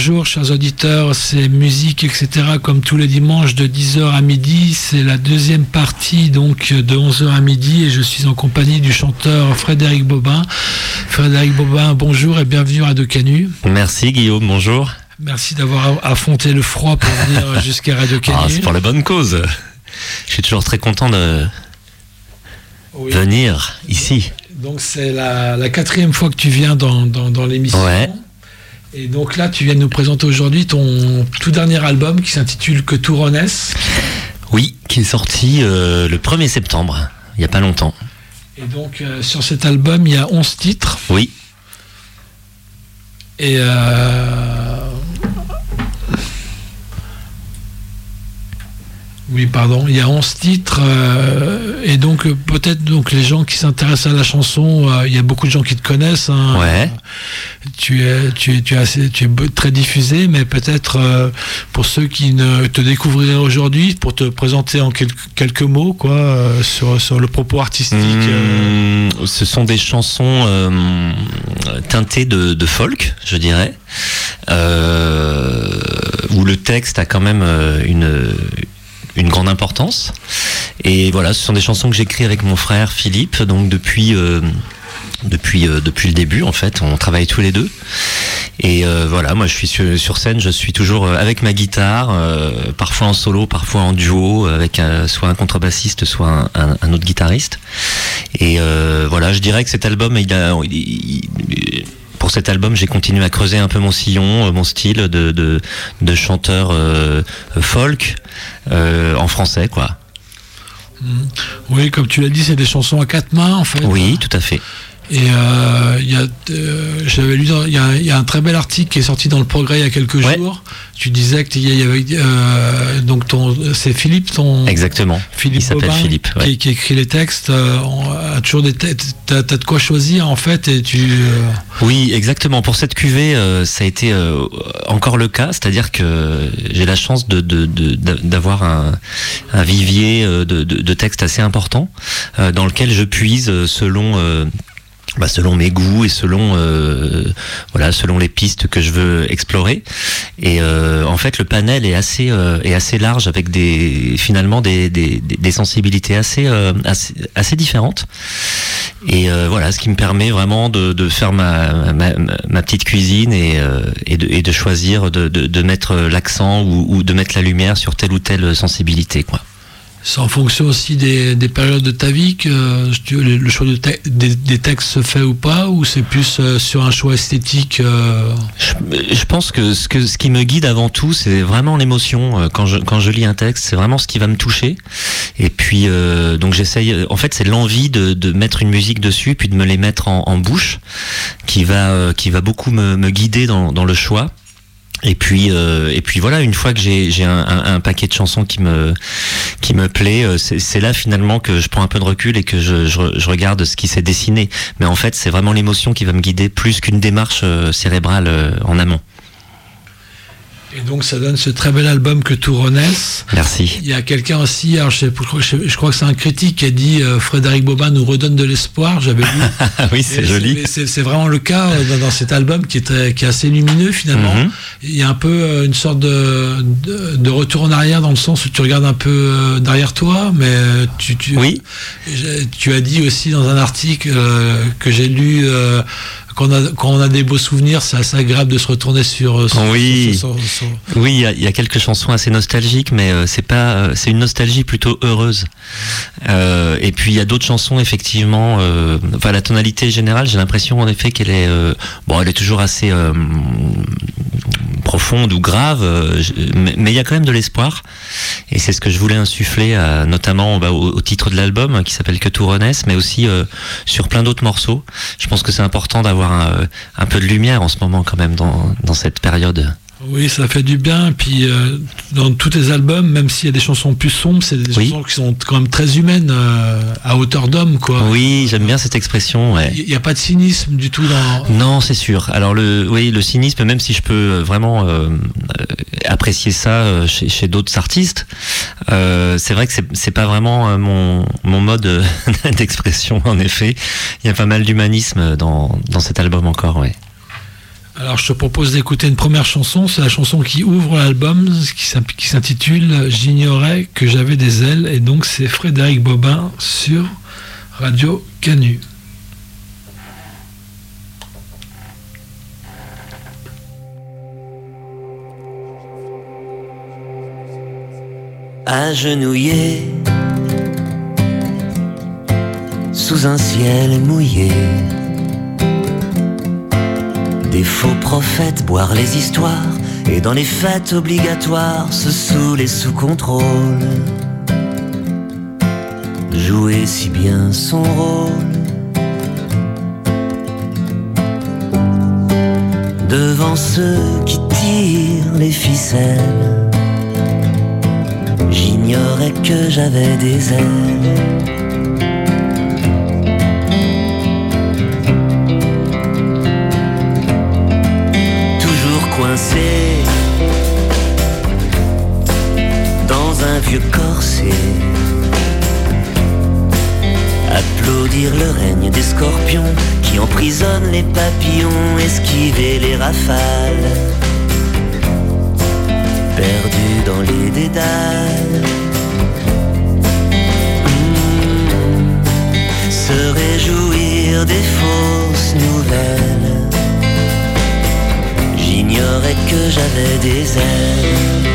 bonjour chers auditeurs, c'est musique etc. comme tous les dimanches de 10h à midi, c'est la deuxième partie donc de 11h à midi et je suis en compagnie du chanteur Frédéric Bobin. Frédéric Bobin, bonjour et bienvenue à Radio Canu. Merci Guillaume, bonjour. Merci d'avoir affronté le froid pour venir jusqu'à Radio Canu. C'est pour la bonne cause. Je suis toujours très content de venir ici. Donc c'est la 4e fois que tu viens dans l'émission. Ouais. Et donc là, tu viens de nous présenter aujourd'hui ton tout dernier album qui s'intitule Que tout renaisse. Oui, qui est sorti le 1er septembre, il n'y a pas longtemps. Et donc sur cet album, il y a 11 titres. Oui. Et oui, pardon, il y a 11 titres et donc peut-être donc les gens qui s'intéressent à la chanson, il y a beaucoup de gens qui te connaissent. Hein. Ouais. Tu es très diffusé, mais peut-être pour ceux qui ne te découvriraient aujourd'hui, pour te présenter en quelques mots, quoi, sur le propos artistique. Ce sont des chansons teintées de folk, je dirais, où le texte a quand même une grande importance. Et voilà, ce sont des chansons que j'écris avec mon frère Philippe, donc depuis le début en fait, on travaille tous les deux. Et voilà, moi je suis sur scène, je suis toujours avec ma guitare, parfois en solo, parfois en duo, avec soit un contrebassiste, soit un autre guitariste. Et voilà, je dirais que cet album, pour cet album, j'ai continué à creuser un peu mon sillon, mon style de chanteur folk en français, quoi. Oui, comme tu l'as dit, c'est des chansons à 4 mains, en fait. Oui, tout à fait. Et j'avais lu, il y a un très bel article qui est sorti dans Le Progrès il y a quelques jours. Tu disais que il y avait donc c'est Philippe, exactement. Philippe, il s'appelle Bobin, Philippe, ouais. qui écrit les textes. A toujours t'as de quoi choisir en fait et tu. Oui, exactement. Pour cette cuvée, ça a été encore le cas, c'est-à-dire que j'ai la chance d'avoir un vivier de textes assez important dans lequel je puise selon mes goûts et selon les pistes que je veux explorer. Et en fait, le panel est assez large avec finalement des sensibilités assez différentes. Et voilà, ce qui me permet vraiment de faire ma petite cuisine et de choisir de mettre l'accent ou de mettre la lumière sur telle ou telle sensibilité, quoi. C'est en fonction aussi des périodes de ta vie que le choix des textes se fait ou pas, ou c'est plus sur un choix esthétique Je pense que ce qui me guide avant tout, c'est vraiment l'émotion. Quand je lis un texte, c'est vraiment ce qui va me toucher. Et puis donc j'essaye. En fait, c'est l'envie de mettre une musique dessus, puis de me les mettre en bouche, qui va beaucoup me guider dans le choix. Et puis voilà, une fois que j'ai un paquet de chansons qui me plaît, c'est là finalement que je prends un peu de recul et que je regarde ce qui s'est dessiné. Mais en fait, c'est vraiment l'émotion qui va me guider plus qu'une démarche cérébrale en amont. Et donc ça donne ce très bel album Que tout renaisse. Merci. Il y a quelqu'un aussi, alors je crois que c'est un critique qui a dit Frédéric Bobin nous redonne de l'espoir. J'avais lu. Oui, c'est joli. C'est vraiment le cas dans cet album qui est assez lumineux finalement. Mm-hmm. Il y a un peu une sorte de retour en arrière dans le sens où tu regardes un peu derrière toi, mais oui. Tu as dit aussi dans un article que j'ai lu. Quand on a des beaux souvenirs, c'est assez agréable de se retourner sur. Oui, il y a quelques chansons assez nostalgiques, mais c'est une nostalgie plutôt heureuse. Et puis il y a d'autres chansons effectivement. La tonalité générale, j'ai l'impression en effet qu'elle est, elle est toujours assez profonde ou grave, mais il y a quand même de l'espoir. Et c'est ce que je voulais insuffler, notamment au titre de l'album qui s'appelle Que tout renaisse, mais aussi sur plein d'autres morceaux. Je pense que c'est important d'avoir un peu de lumière en ce moment quand même dans cette période. Oui, ça fait du bien. Puis dans tous tes albums, même s'il y a des chansons plus sombres, c'est des chansons qui sont quand même très humaines, à hauteur d'homme, quoi. Oui, j'aime bien cette expression. Ouais. Il n'y a pas de cynisme du tout dans. Non, c'est sûr. Alors le cynisme, même si je peux vraiment apprécier ça chez d'autres artistes, c'est vrai que c'est pas vraiment mon mode d'expression. En effet, il y a pas mal d'humanisme dans cet album encore. Ouais. Alors je te propose d'écouter une première chanson, c'est la chanson qui ouvre l'album, qui s'intitule « J'ignorais que j'avais des ailes » et donc c'est Frédéric Bobin sur Radio Canu. Agenouillé sous un ciel mouillé, des faux prophètes boire les histoires et dans les fêtes obligatoires se saouler sous contrôle, jouer si bien son rôle. Devant ceux qui tirent les ficelles, j'ignorais que j'avais des ailes. Toujours coincé dans un vieux corset, applaudir le règne des scorpions qui emprisonnent les papillons, esquiver les rafales, perdu dans les dédales. Se réjouir des fausses nouvelles, j'ignorais que j'avais des ailes.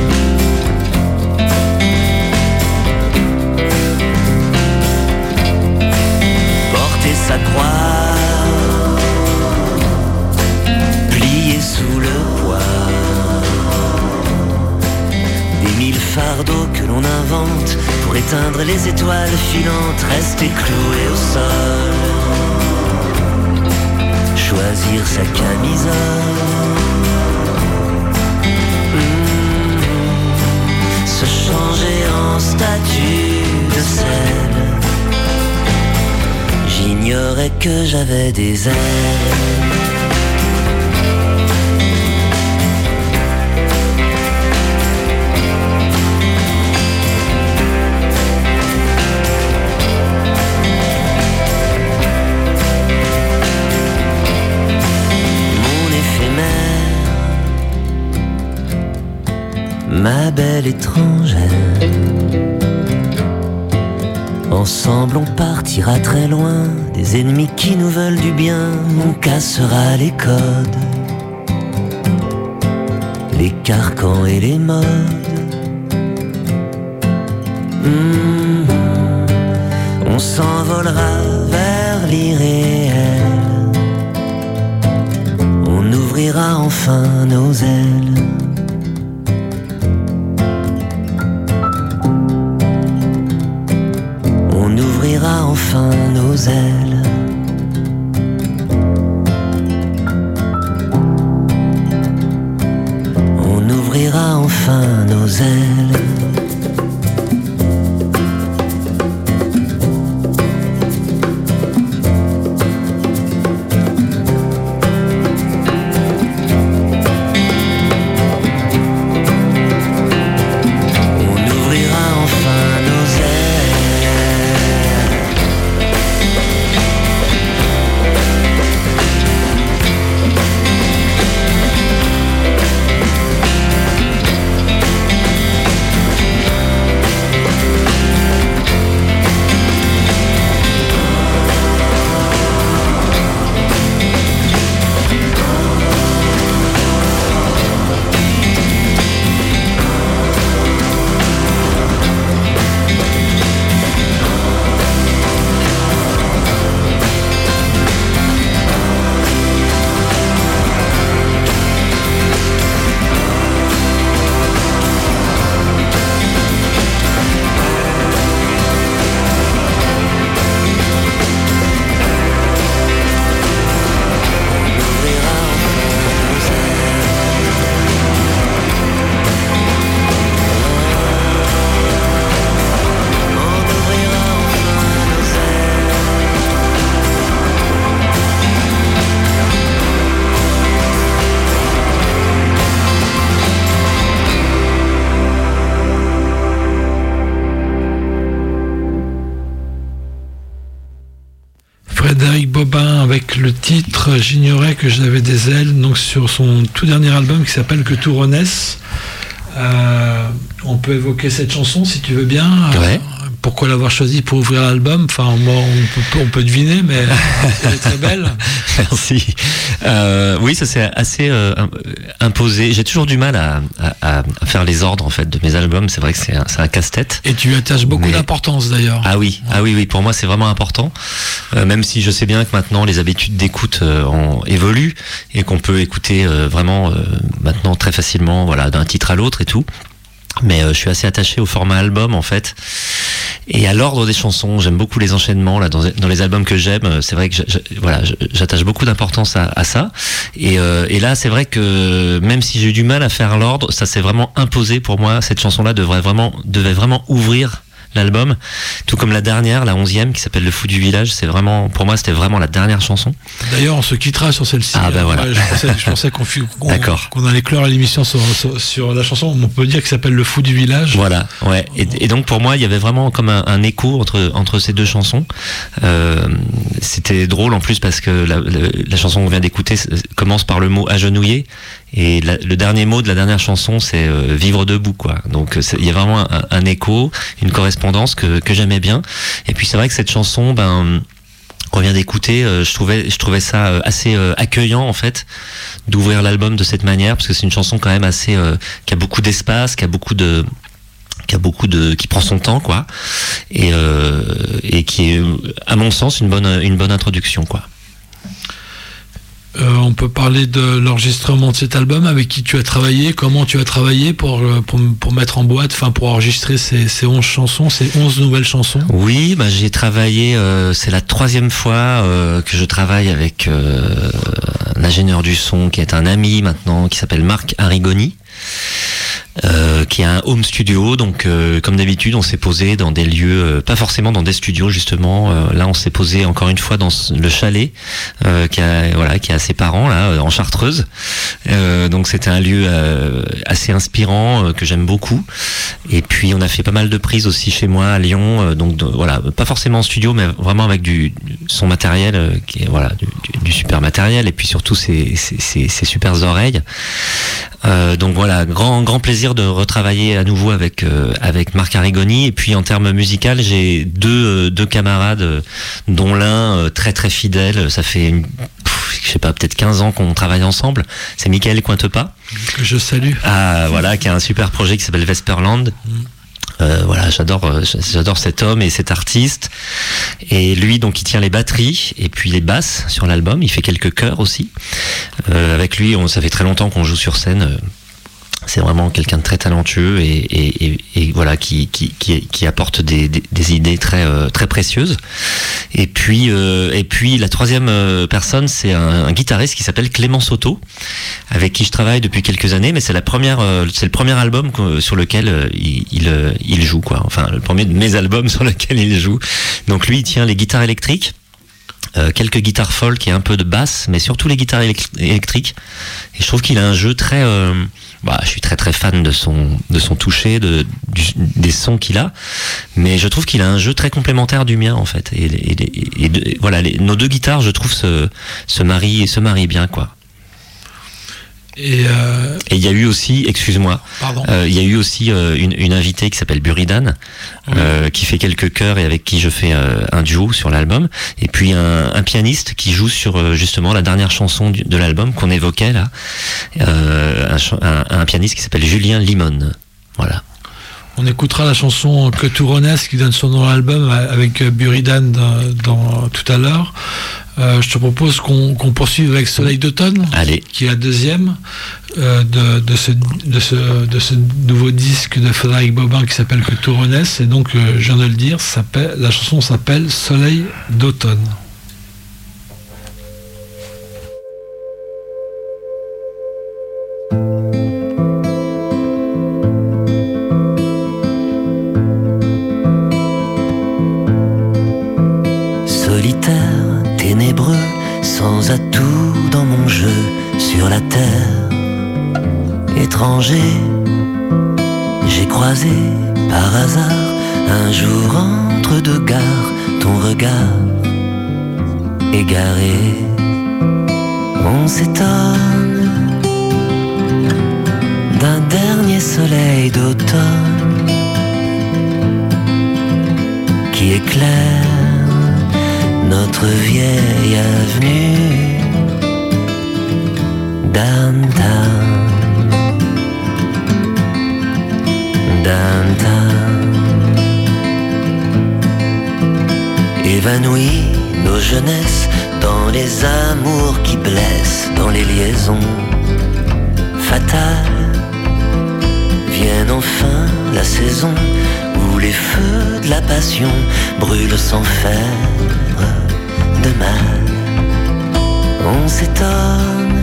Porter sa croix, plier sous le poids des mille fardeaux que l'on invente pour éteindre les étoiles filantes, rester cloué au sol, choisir sa camisole, se changer en statue de sel. J'ignorais que j'avais des ailes. Ma belle étrangère, ensemble on partira très loin des ennemis qui nous veulent du bien. On cassera les codes, les carcans et les modes. On s'envolera vers l'irréel, on ouvrira enfin nos ailes. Enfin nos ailes. On ouvrira enfin nos ailes. Frédéric Bobin avec le titre J'ignorais que j'avais des ailes, donc sur son tout dernier album qui s'appelle Que tout renaisse. On peut évoquer cette chanson si tu veux bien. Ouais. Pourquoi l'avoir choisi pour ouvrir l'album? Enfin, on peut deviner, mais elle est très belle. Merci. Oui, ça s'est assez imposé. J'ai toujours du mal à faire les ordres en fait de mes albums. C'est vrai que c'est un casse-tête. Et tu lui attaches beaucoup d'importance d'ailleurs. Ah oui, oui. Pour moi, c'est vraiment important. Même si je sais bien que maintenant les habitudes d'écoute évoluent et qu'on peut écouter vraiment maintenant très facilement, voilà, d'un titre à l'autre et tout. Mais je suis assez attaché au format album en fait et à l'ordre des chansons. J'aime beaucoup les enchaînements là dans les albums que j'aime. C'est vrai que j'attache beaucoup d'importance à ça. Et là, c'est vrai que même si j'ai eu du mal à faire l'ordre, ça s'est vraiment imposé pour moi. Cette chanson-là devait vraiment ouvrir l'album, tout comme la dernière, la 11e, qui s'appelle Le Fou du Village. C'est vraiment, pour moi, c'était vraiment la dernière chanson. D'ailleurs, on se quittera sur celle-ci. Ah ben voilà. Je pensais qu'on allait clore l'émission sur la chanson. On peut dire qu'il s'appelle Le Fou du Village. Voilà, ouais. Et donc pour moi, il y avait vraiment comme un écho entre ces deux chansons. C'était drôle en plus parce que la chanson qu'on vient d'écouter commence par le mot agenouillé. Et le dernier mot de la dernière chanson, c'est vivre debout, quoi. Donc il y a vraiment un écho, une correspondance que j'aimais bien. Et puis c'est vrai que cette chanson, on vient d'écouter, je trouvais ça assez accueillant en fait, d'ouvrir l'album de cette manière, parce que c'est une chanson quand même assez qui a beaucoup d'espace, qui prend son temps, quoi, et qui est, à mon sens, une bonne introduction, quoi. On peut parler de l'enregistrement de cet album, avec qui tu as travaillé, comment tu as travaillé pour mettre en boîte, enfin pour enregistrer ces 11 chansons, ces 11 nouvelles chansons. Oui, j'ai travaillé, c'est la 3e fois que je travaille avec un ingénieur du son qui est un ami maintenant, qui s'appelle Marc Arrigoni. Qui a un home studio, donc comme d'habitude on s'est posé dans des lieux, pas forcément dans des studios justement, là on s'est posé encore une fois dans le chalet qui est à ses parents là en Chartreuse, donc c'était un lieu assez inspirant que j'aime beaucoup, et puis on a fait pas mal de prises aussi chez moi à Lyon, donc voilà, pas forcément en studio mais vraiment avec son matériel qui est du super matériel, et puis surtout ses super oreilles. Donc voilà, grand plaisir de retravailler à nouveau avec Marc Arrigoni. Et puis en termes musical, j'ai deux camarades, dont l'un très très fidèle. Ça fait je sais pas, peut-être 15 ans qu'on travaille ensemble. C'est Michael Cointepas, que je salue. Qui a un super projet qui s'appelle Vesperland. J'adore cet homme et cet artiste, et lui donc il tient les batteries et puis les basses sur l'album, il fait quelques chœurs aussi. Avec lui ça fait très longtemps qu'on joue sur scène. C'est vraiment quelqu'un de très talentueux et voilà qui apporte des idées très précieuses. Et puis la 3e personne, c'est un guitariste qui s'appelle Clément Soto, avec qui je travaille depuis quelques années, mais c'est le premier album sur lequel il joue, quoi. Enfin, le premier de mes albums sur lequel il joue. Donc lui, il tient les guitares électriques, quelques guitares folk et un peu de basse, mais surtout les guitares électriques. Et je trouve qu'il a un jeu très je suis très très fan de son toucher, des sons qu'il a, mais je trouve qu'il a un jeu très complémentaire du mien en fait. Nos deux guitares, je trouve, se marient bien, quoi. Et il y a eu aussi, excuse-moi, il y a eu aussi une invitée qui s'appelle Buridan, qui fait quelques chœurs et avec qui je fais un duo sur l'album. Et puis un pianiste qui joue sur justement la dernière chanson de l'album qu'on évoquait là, un pianiste qui s'appelle Julien Limon. Voilà. On écoutera la chanson Que tout renaisse qui donne son nom à l'album avec Buridan tout à l'heure. Je te propose qu'on poursuive avec Soleil d'automne. Allez. Qui est la 2e de ce nouveau disque de Frédéric Bobin qui s'appelle Que tout renaisse. Et donc, je viens de le dire, la chanson s'appelle Soleil d'automne. Sans atout dans mon jeu sur la terre, étranger, j'ai croisé par hasard un jour entre deux gares ton regard. égaré, on s'étonne d'un dernier soleil d'automne qui éclaire notre vieille avenue. Downtown, downtown. Évanouit nos jeunesses dans les amours qui blessent, dans les liaisons fatales. Vienne enfin la saison où les feux de la passion brûlent sans faire de mal. On s'étonne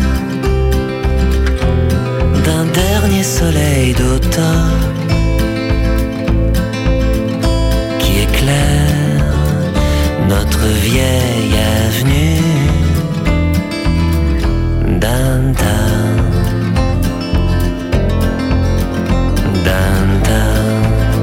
d'un dernier soleil d'automne qui éclaire notre vieille avenue. Downtown, downtown.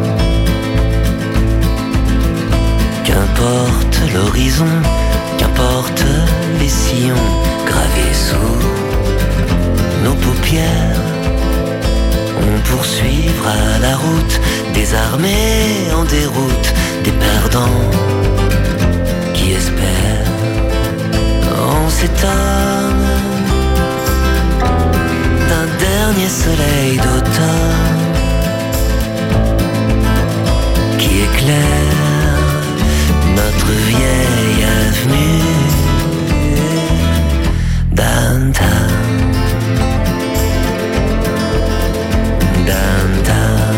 Qu'importe l'horizon, qu'importe les sillons gravés sous nos paupières, on poursuivra la route des armées en déroute, des perdants qui espèrent. On s'étonne d'un dernier soleil d'automne qui éclaire notre vieille avenue. Downtown, downtown.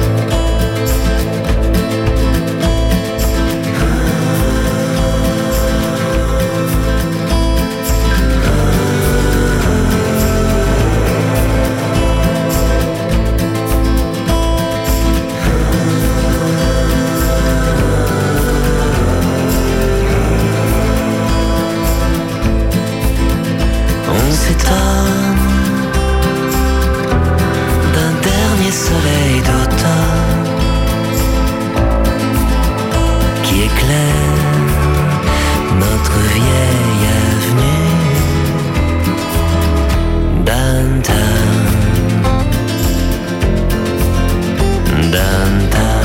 On s'étonne d'un dernier soleil d'automne qui éclaire notre vieille avenue. Downtown, downtown.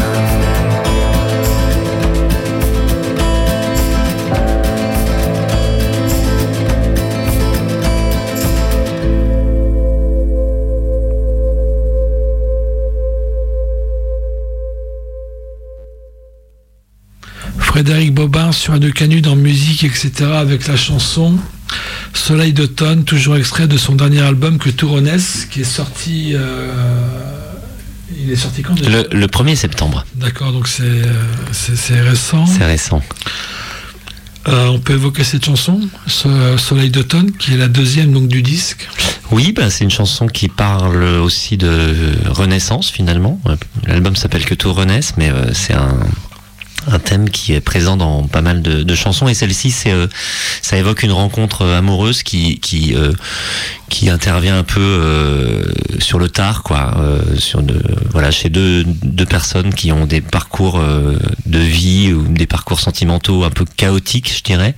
Frédéric Bobin sur un de Canut en musique, etc. avec la chanson Soleil d'automne, toujours extrait de son dernier album Que tout renaisse, qui est sorti... il est sorti quand déjà ? Le 1er septembre. D'accord, donc c'est récent. C'est récent. On peut évoquer cette chanson, Soleil d'automne, qui est la deuxième donc, du disque. Oui, c'est une chanson qui parle aussi de renaissance finalement. L'album s'appelle Que tout renaisse, mais c'est un thème qui est présent dans pas mal de chansons, et celle-ci ça évoque une rencontre amoureuse qui intervient un peu sur le tard, quoi, chez deux personnes qui ont des parcours de vie ou des parcours sentimentaux un peu chaotiques, je dirais,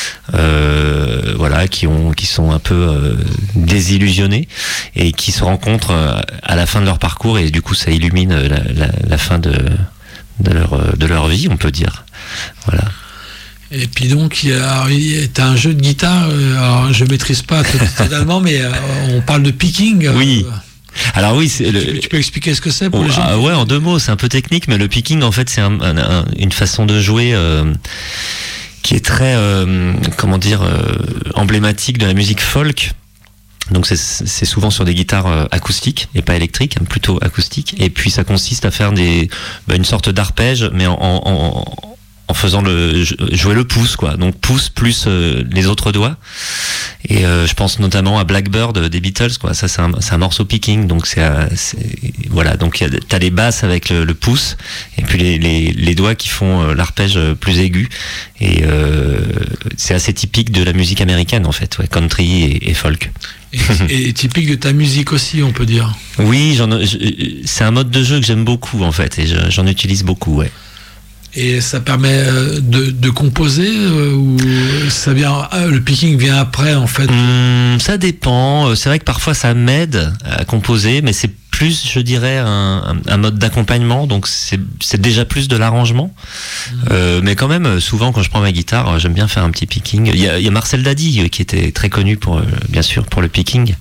qui sont un peu désillusionnés et qui se rencontrent à la fin de leur parcours, et du coup ça illumine la fin de leur vie, on peut dire. Voilà. Et puis donc, il y a un jeu de guitare, alors je maîtrise pas totalement, mais on parle de picking. Oui. Alors oui, tu peux expliquer ce que c'est pour les gens ? Ouais, en 2 mots, c'est un peu technique, mais le picking, en fait, c'est une façon de jouer qui est très, emblématique de la musique folk. Donc c'est souvent sur des guitares acoustiques et pas électriques, plutôt acoustiques. Et puis ça consiste à faire une sorte d'arpège, mais en faisant jouer le pouce, quoi. Donc pouce plus les autres doigts. Et je pense notamment à Blackbird des Beatles, quoi. Ça c'est un morceau picking. Donc voilà. Donc t'as les basses avec le pouce, et puis les doigts qui font l'arpège plus aigu. Et c'est assez typique de la musique américaine en fait, ouais, country et folk. Et typique de ta musique aussi, on peut dire. Oui, c'est un mode de jeu que j'aime beaucoup en fait, et j'en utilise beaucoup, ouais. Et ça permet de composer ou ça vient, le picking vient après en fait? Ça dépend. C'est vrai que parfois ça m'aide à composer, mais c'est plus, je dirais, un mode d'accompagnement. Donc c'est déjà plus de l'arrangement. Mais quand même, souvent quand je prends ma guitare, j'aime bien faire un petit picking. Il y a Marcel Dady qui était très connu pour, bien sûr, pour le picking.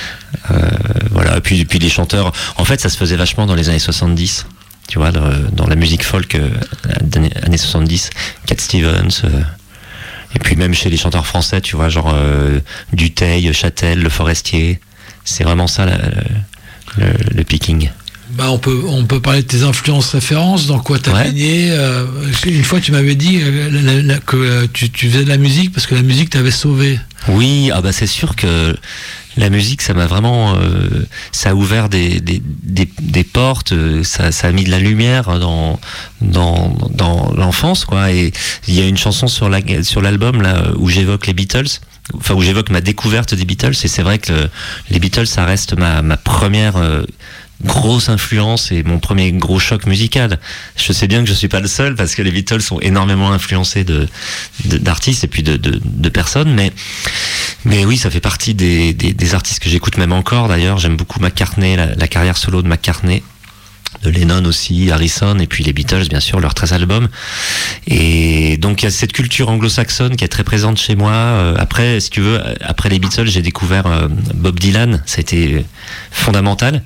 Voilà. Et puis les chanteurs. En fait, ça se faisait vachement dans les années 70. Tu vois, dans la musique folk des années 70, Cat Stevens, et puis même chez les chanteurs français, tu vois, genre Dutheil, Châtel, Le Forestier, c'est vraiment ça le picking. Bah on peut parler de tes influences références, dans quoi t'as baigné. Une fois tu m'avais dit que tu faisais de la musique parce que la musique t'avait sauvé. Oui, ah bah c'est sûr que la musique, ça m'a vraiment, ça a ouvert des portes, ça a mis de la lumière dans l'enfance, quoi. Et il y a une chanson sur l'album là où j'évoque les Beatles, enfin où j'évoque ma découverte des Beatles. Et c'est vrai que les Beatles, ça reste ma première grosse influence et mon premier gros choc musical. Je sais bien que je suis pas le seul parce que les Beatles sont énormément influencés d'artistes et puis de personnes, mais oui, ça fait partie des artistes que j'écoute même encore. D'ailleurs, j'aime beaucoup McCartney, la carrière solo de McCartney, de Lennon aussi, Harrison, et puis les Beatles, bien sûr, leurs 13 albums. Et donc il y a cette culture anglo-saxonne qui est très présente chez moi. Après, si tu veux, après les Beatles, j'ai découvert Bob Dylan. Ça a été fondamental.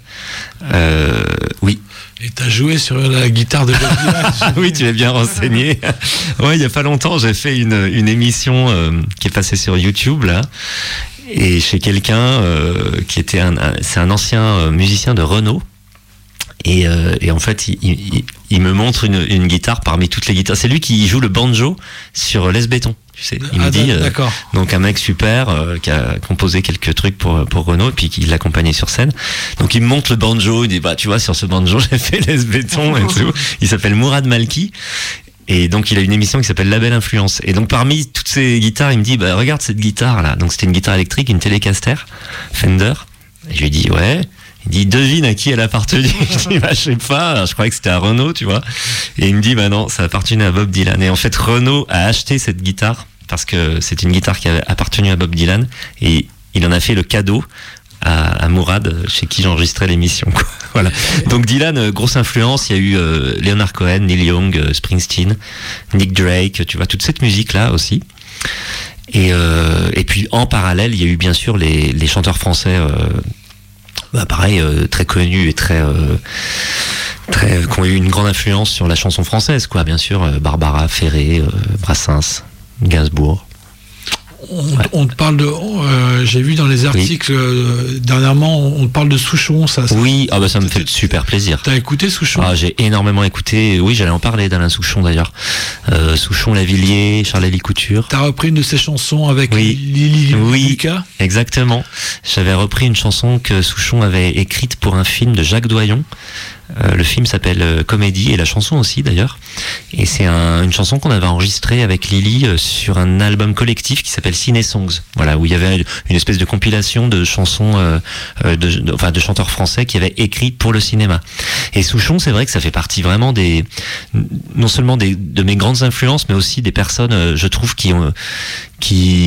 Oui. Et t'as joué sur la guitare de Bob Dylan. Oui, tu es bien renseigné. Ouais, il y a pas longtemps, j'ai fait une émission qui est passée sur YouTube là, et chez quelqu'un qui était c'est un ancien musicien de Renault. Et en fait, il me montre une guitare parmi toutes les guitares. C'est lui qui joue le banjo sur Les Béton. Tu sais, il me dit, donc un mec super qui a composé quelques trucs pour Renault et puis qui l'accompagnait sur scène. Donc il me montre le banjo, il dit bah tu vois sur ce banjo j'ai fait Les Béton et tout. Il s'appelle Mourad Malki. Et donc il a une émission qui s'appelle La Belle Influence. Et donc parmi toutes ces guitares, il me dit bah regarde cette guitare là. Donc c'était une guitare électrique, une Telecaster Fender. Et je lui dis ouais. Il dit devine à qui elle appartenait. Je dis bah je sais pas, je croyais que c'était à Renault, tu vois. Et il me dit bah non, ça appartenait à Bob Dylan. Et en fait Renault a acheté cette guitare parce que c'est une guitare qui avait appartenu à Bob Dylan et il en a fait le cadeau à Mourad chez qui j'enregistrais l'émission, quoi. Voilà. Donc Dylan, grosse influence. Il y a eu Leonard Cohen, Neil Young, Springsteen, Nick Drake, tu vois toute cette musique là aussi. Et puis en parallèle, il y a eu bien sûr les chanteurs français. Pareil, très connus et très qui ont eu une grande influence sur la chanson française, quoi. Bien sûr, Barbara, Ferré, Brassens, Gainsbourg. On te parle de, j'ai vu dans les articles dernièrement, on te parle de Souchon, ça. Oui, ah bah ça me fait super plaisir. T'as écouté Souchon? Ah, j'ai énormément écouté. Oui, j'allais en parler d'Alain Souchon d'ailleurs. Souchon, Lavilliers, Charles-Élie Couture. T'as repris une de ses chansons avec Lily Lucas? Exactement. J'avais repris une chanson que Souchon avait écrite pour un film de Jacques Doyon. Le film s'appelle Comédie et la chanson aussi d'ailleurs. Et c'est une chanson qu'on avait enregistrée avec Lily sur un album collectif qui s'appelle Ciné Songs. Voilà, où il y avait une espèce de compilation de chansons de chanteurs français qui avaient écrit pour le cinéma. Et Souchon, c'est vrai que ça fait partie vraiment non seulement de mes grandes influences, mais aussi des personnes, je trouve, qui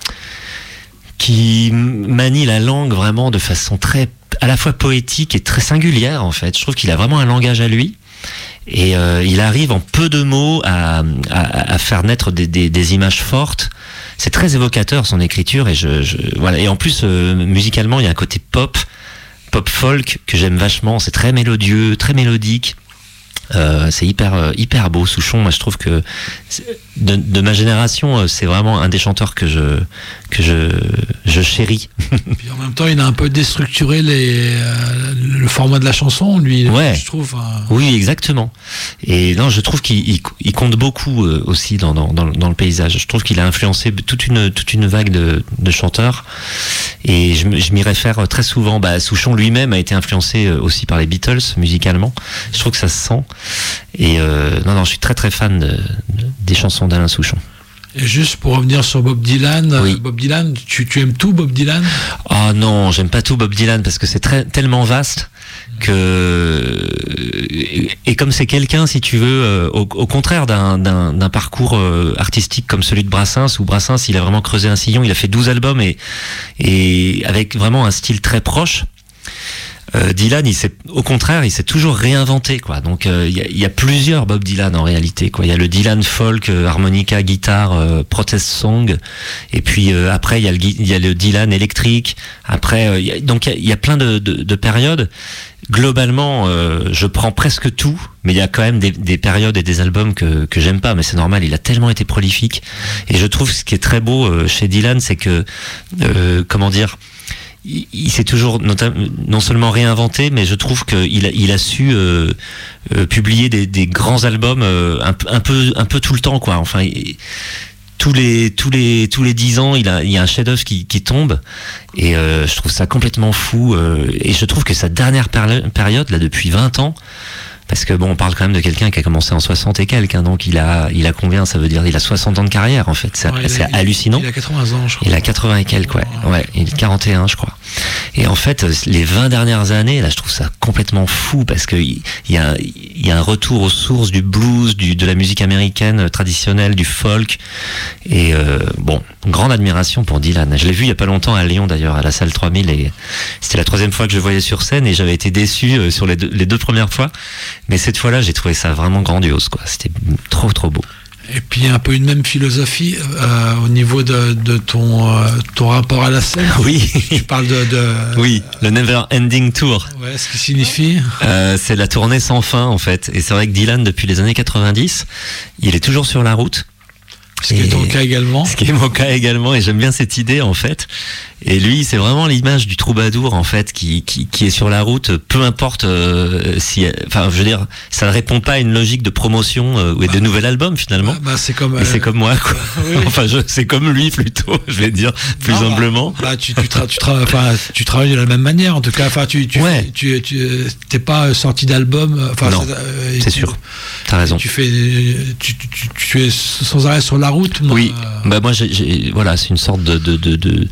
manie la langue vraiment de façon très à la fois poétique et très singulière en fait. Je trouve qu'il a vraiment un langage à lui et il arrive en peu de mots à faire naître des images fortes. C'est très évocateur son écriture et voilà. Et en plus musicalement il y a un côté pop folk que j'aime vachement. C'est très mélodieux, très mélodique. C'est hyper beau. Souchon, moi je trouve que de ma génération, c'est vraiment un des chanteurs que je chéris. Puis en même temps, il a un peu déstructuré le format de la chanson, lui. Ouais. Je trouve. Oui, exactement. Et non, je trouve qu'il compte beaucoup aussi dans le paysage. Je trouve qu'il a influencé toute une vague de chanteurs. Et je m'y réfère très souvent. Souchon lui-même a été influencé aussi par les Beatles musicalement. Je trouve que ça se sent. Et non, je suis très très fan des chansons d'Alain Souchon. Et juste pour revenir sur Bob Dylan, oui. Bob Dylan, tu aimes tout Bob Dylan? Ah non, j'aime pas tout Bob Dylan parce que c'est tellement vaste Et comme c'est quelqu'un, si tu veux, au contraire d'un parcours artistique comme celui de Brassens, où Brassens, il a vraiment creusé un sillon, il a fait 12 albums et avec vraiment un style très proche. Dylan, au contraire, il s'est toujours réinventé, quoi. Donc, il y a plusieurs Bob Dylan en réalité, quoi. Il y a le Dylan folk, harmonica, guitare, protest song, et puis après il y a le Dylan électrique. Après, il y a plein de périodes. Globalement, je prends presque tout, mais il y a quand même des périodes et des albums que j'aime pas, mais c'est normal, il a tellement été prolifique. Et je trouve ce qui est très beau chez Dylan, c'est que, comment dire, il s'est toujours non seulement réinventé, mais je trouve qu'il a su publier des grands albums un peu tout le temps, quoi. Enfin, tous les 10 ans, il y a un chef-d'œuvre qui tombe, et je trouve ça complètement fou. Et je trouve que sa dernière période, là, depuis 20 ans, parce que bon, on parle quand même de quelqu'un qui a commencé en 60 et quelques, hein, donc il a combien, ça veut dire, il a 60 ans de carrière, en fait. C'est hallucinant. Il a 80 ans, je crois. Il a 80 et quelques, ouais. Ouais, il est 41, je crois. Et en fait, les 20 dernières années, là, je trouve ça complètement fou, parce que il y a un retour aux sources du blues, de la musique américaine traditionnelle, du folk. Et bon, grande admiration pour Dylan. Je l'ai vu il y a pas longtemps à Lyon, d'ailleurs, à la salle 3000, et c'était la 3e fois que je le voyais sur scène, et j'avais été déçu sur les deux premières fois. Mais cette fois-là, j'ai trouvé ça vraiment grandiose, quoi. C'était trop, trop beau. Et puis un peu une même philosophie au niveau de ton rapport à la scène. Oui. Tu parles Oui, le Never Ending Tour. Ouais, ce qui signifie c'est la tournée sans fin, en fait. Et c'est vrai que Dylan, depuis les années 90, il est toujours sur la route. Ce qui est ton cas également. Ce qui est mon cas également, et j'aime bien cette idée, en fait. Et lui, c'est vraiment l'image du troubadour, en fait, qui est sur la route, peu importe si, enfin, je veux dire, ça ne répond pas à une logique de promotion ou de nouvel album, finalement. C'est comme. Et c'est comme moi, quoi. Oui. Enfin, c'est comme lui plutôt, je vais dire plus humblement. Tu travailles de la même manière, en tout cas. Enfin, tu t'es pas sorti d'album. Enfin, non, c'est sûr. T'as raison. Tu es sans arrêt sur la route. Moi. Oui. Bah moi, voilà, c'est une sorte de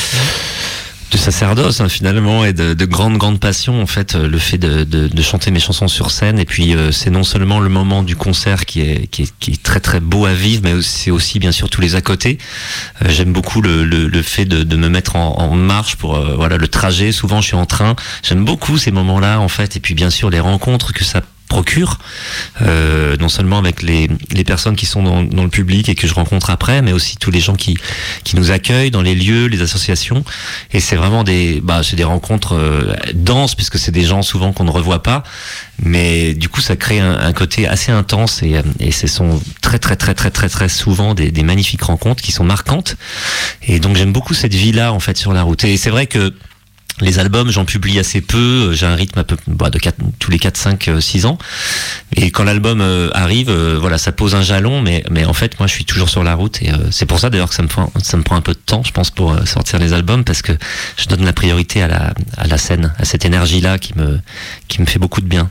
sacerdoce, hein, finalement, et de grande passion, en fait, le fait de chanter mes chansons sur scène. Et puis c'est non seulement le moment du concert qui est très très beau à vivre, mais c'est aussi bien sûr tous les à côté. J'aime beaucoup le fait de me mettre en marche pour voilà, le trajet. Souvent je suis en train, j'aime beaucoup ces moments-là, en fait. Et puis bien sûr les rencontres que ça procure, non seulement avec les personnes qui sont dans le public et que je rencontre après, mais aussi tous les gens qui nous accueillent dans les lieux, les associations. Et c'est vraiment c'est des rencontres denses, puisque c'est des gens souvent qu'on ne revoit pas, mais du coup ça crée un côté assez intense, et ce sont très très très très très très souvent des magnifiques rencontres qui sont marquantes. Et donc j'aime beaucoup cette vie-là, en fait, sur la route. Et c'est vrai que les albums, j'en publie assez peu. J'ai un rythme tous les 4, 5, 6 ans. Et quand l'album arrive, voilà, ça pose un jalon. Mais en fait, moi, je suis toujours sur la route. Et c'est pour ça, d'ailleurs, que ça me prend un peu de temps, je pense, pour sortir les albums, parce que je donne la priorité à la scène, à cette énergie-là qui me fait beaucoup de bien.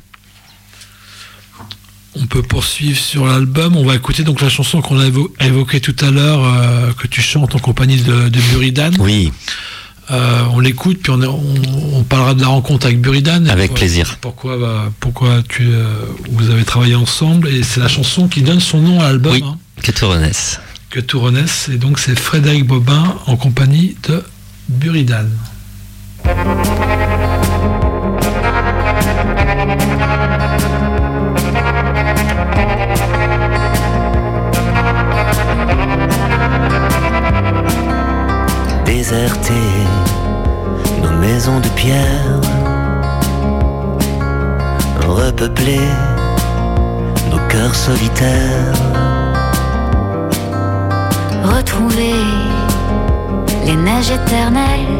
On peut poursuivre sur l'album. On va écouter donc la chanson qu'on a évoquée tout à l'heure, que tu chantes en compagnie de Buridan. Oui. On l'écoute, puis on parlera de la rencontre avec Buridan. Avec plaisir. Pourquoi vous avez travaillé ensemble, et c'est la chanson qui donne son nom à l'album. Oui, hein. Que tout renaisse. Que tout renaisse, et donc c'est Frédéric Bobin en compagnie de Buridan. Déserter nos maisons de pierre, repeupler nos cœurs solitaires, retrouver les neiges éternelles,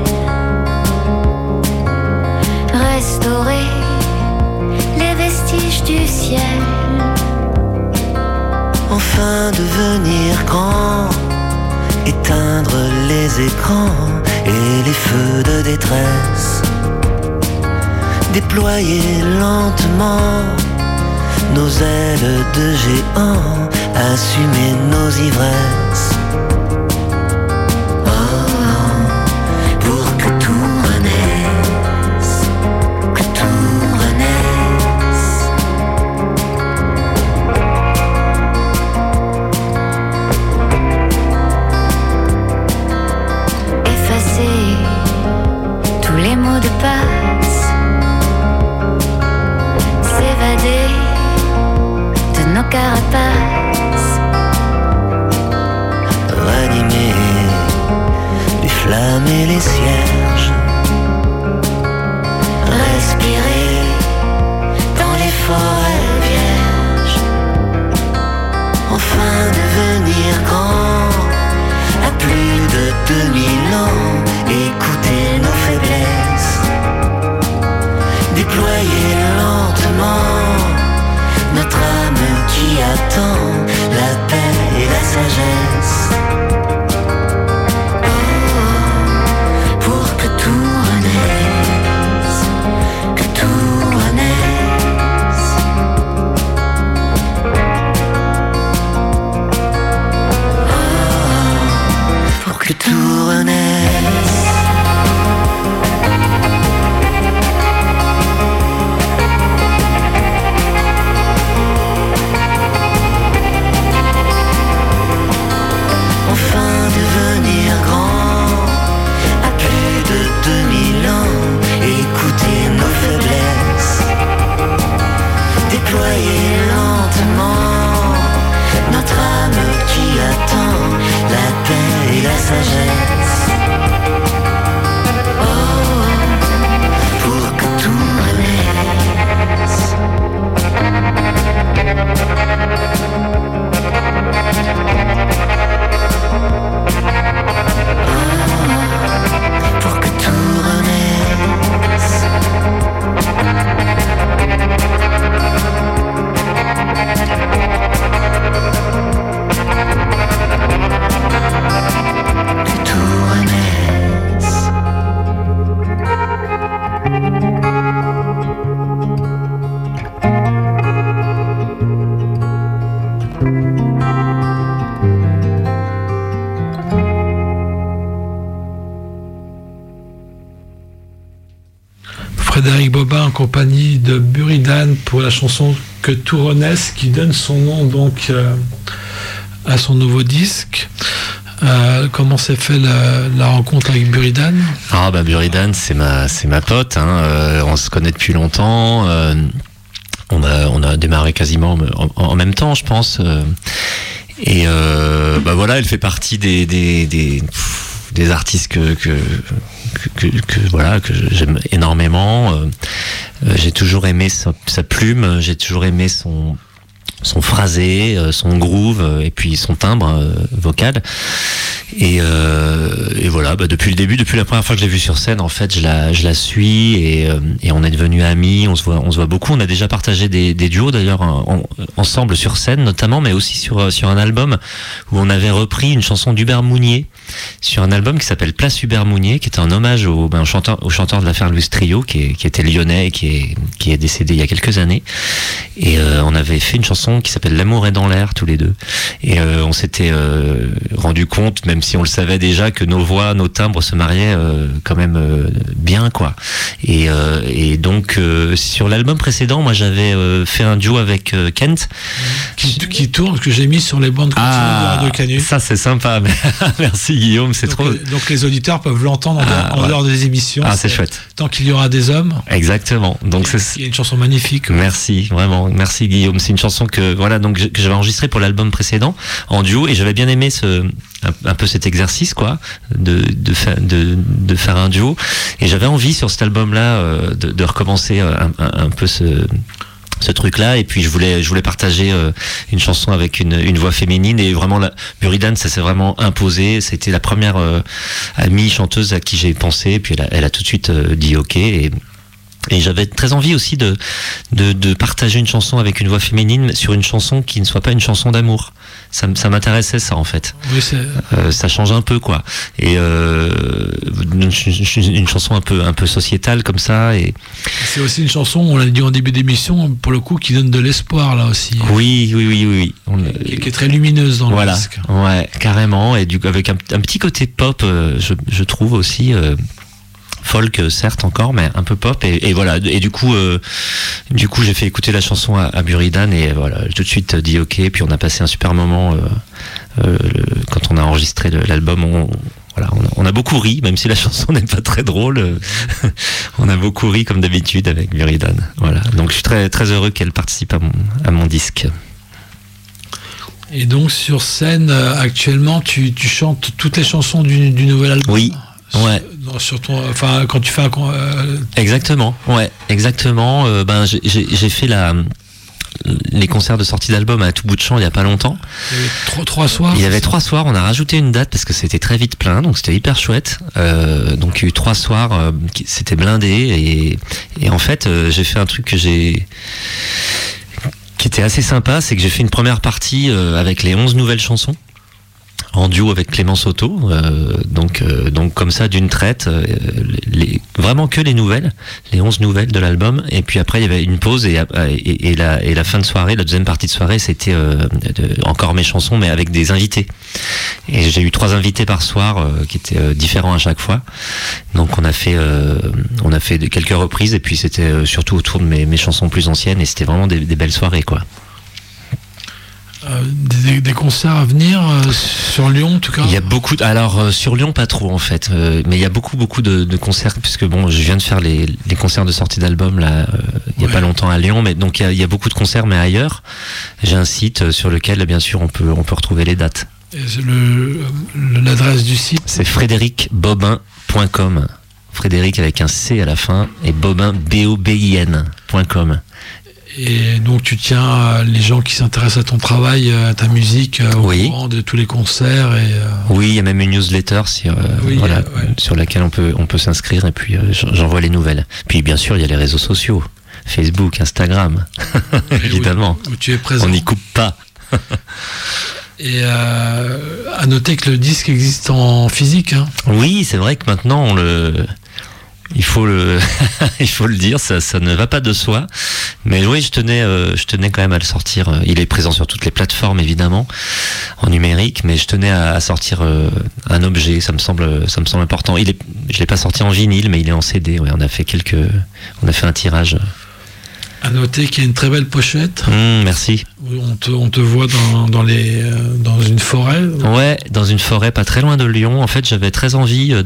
restaurer les vestiges du ciel, enfin devenir grand, éteindre les écrans et les feux de détresse, déployer lentement nos ailes de géants, assumer nos ivresses. Oh, pour que tout renaisse, que tout renaisse. Enfin devenir grand, à plus de 2000 ans, écouter nos faiblesses, déployer lentement notre âme qui attend la paix et la sagesse. Oh, pour que tout renaisse. Pour que tout renaisse. Que tout renaisse. Frédéric Bobin en compagnie de Buridan pour la chanson Que tout renaisse, qui donne son nom donc à son nouveau disque. Comment s'est fait la rencontre avec Buridan? Ah bah Buridan, c'est ma pote, hein. On se connaît depuis longtemps. On a démarré quasiment en même temps, je pense. Et bah voilà, elle fait partie des artistes que j'aime énormément. J'ai toujours aimé sa plume, j'ai toujours aimé son phrasé, son groove et puis son timbre vocal. Et voilà, bah depuis le début, depuis la première fois que je l'ai vue sur scène, en fait, je la suis et on est devenus amis. On se voit beaucoup. On a déjà partagé des duos d'ailleurs ensemble sur scène, notamment, mais aussi sur un album où on avait repris une chanson d'Hubert Mounier sur un album qui s'appelle Place Hubert Mounier, qui était un hommage au chanteur de l'affaire Louis Trio, qui était lyonnais et qui est décédé il y a quelques années. Et on avait fait une chanson qui s'appelle L'amour est dans l'air, tous les deux. Et on s'était rendu compte, même si on le savait déjà, que nos voix, nos timbres se mariaient quand même bien, quoi. Et donc sur l'album précédent, moi j'avais fait un duo avec Kent qui tourne, que j'ai mis sur les bandes continues de Radio Canu. Ça c'est sympa. Merci Guillaume, c'est trop. Donc les auditeurs peuvent l'entendre en dehors des émissions. C'est chouette. Tant qu'il y aura des hommes. Exactement. Donc il y a une chanson magnifique. Merci, vraiment, merci Guillaume. C'est une chanson que j'avais enregistrée pour l'album précédent en duo, et j'avais bien aimé un peu cet exercice, quoi, de faire un duo. Et j'avais envie sur cet album-là de recommencer un peu ce truc-là, et puis je voulais partager une chanson avec une voix féminine, et vraiment Buridan, ça s'est vraiment imposé. C'était la première amie chanteuse à qui j'ai pensé, et puis elle a tout de suite dit ok. Et j'avais très envie aussi de partager une chanson avec une voix féminine sur une chanson qui ne soit pas une chanson d'amour. Ça m'intéressait, ça, en fait. Oui, ça change un peu, quoi. Et une chanson un peu sociétale comme ça. Et c'est aussi une chanson, on l'a dit en début d'émission, pour le coup, qui donne de l'espoir, là aussi. Oui. Qui est très lumineuse dans le disque. Ouais, carrément. Et avec un petit côté pop, je trouve aussi. Folk, certes encore, mais un peu pop, et voilà. Et du coup j'ai fait écouter la chanson à Buridan, et voilà, j'ai tout de suite dit ok. Puis on a passé un super moment quand on a enregistré l'album. On a beaucoup ri, même si la chanson n'est pas très drôle. On a beaucoup ri comme d'habitude avec Buridan. Voilà. Donc je suis très très heureux qu'elle participe à mon disque. Et donc sur scène actuellement, tu chantes toutes les chansons du nouvel album. Oui. Ouais. Quand tu fais exactement. Ouais, exactement. J'ai fait les concerts de sortie d'album à tout bout de champ il y a pas longtemps. Il y avait 3 soirs. Il y avait 3 soirs. On a rajouté une date parce que c'était très vite plein, donc c'était hyper chouette. Donc il y a eu 3 soirs, c'était blindé, et en fait j'ai fait un truc qui était assez sympa, c'est que j'ai fait une première partie avec les 11 nouvelles chansons. en duo avec Clément Soto, donc comme ça d'une traite, vraiment que les nouvelles, les 11 nouvelles de l'album, et puis après il y avait une pause et la fin de soirée, la deuxième partie de soirée, c'était encore mes chansons mais avec des invités, et j'ai eu 3 invités par soir qui étaient différents à chaque fois, donc on a fait quelques reprises, et puis c'était surtout autour de mes chansons plus anciennes, et c'était vraiment des belles soirées, quoi. Des concerts à venir sur Lyon en tout cas. Il y a beaucoup sur Lyon pas trop en fait, mais il y a beaucoup de concerts, puisque bon, je viens de faire les concerts de sortie d'album là il y a pas longtemps à Lyon, mais donc il y a beaucoup de concerts, mais ailleurs. J'ai un site sur lequel bien sûr on peut retrouver les dates. Et l'adresse du site, c'est frédéricbobin.com. Frédéric avec un C à la fin, et Bobin BOBIN.com. Et donc tu tiens les gens qui s'intéressent à ton travail, à ta musique, au courant de tous les concerts Oui, il y a même une newsletter sur laquelle on peut s'inscrire, et puis j'envoie les nouvelles. Puis bien sûr, il y a les réseaux sociaux, Facebook, Instagram, évidemment. Où tu es présent. On n'y coupe pas. Et à noter que le disque existe en physique. Hein. Oui, c'est vrai que maintenant il faut le dire, ça ne va pas de soi. Mais oui, je tenais quand même à le sortir. Il est présent sur toutes les plateformes évidemment, en numérique, mais je tenais à sortir un objet. Ça me semble important. Je l'ai pas sorti en vinyle, mais il est en CD. Ouais, on a fait un tirage. À noter qu'il y a une très belle pochette. Merci. On te voit dans une forêt. Ouais, dans une forêt pas très loin de Lyon. En fait, j'avais très envie